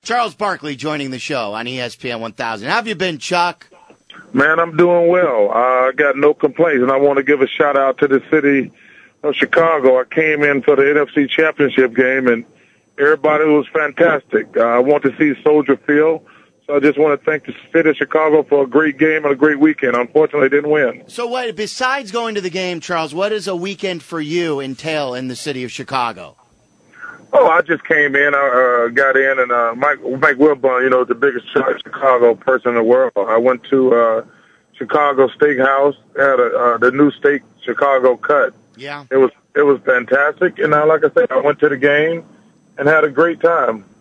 Charles Barkley joining the show on ESPN 1000. How have you been, Chuck? Man, I'm doing well. I got no complaints, and I want to give a shout-out to the city of Chicago. I came in for the NFC Championship game, and everybody was fantastic. I want to see Soldier Field, so I just want to thank the city of Chicago for a great game and a great weekend. Unfortunately, they didn't win. So what, besides going to the game, Charles, what does a weekend for you entail in the city of Chicago? Oh, I just came in. I got in, and Mike Wilbon, you know, the biggest Chicago person in the world. I went to Chicago Steakhouse, had the new steak Chicago cut. Yeah, it was fantastic. And like I said, I went to the game and had a great time.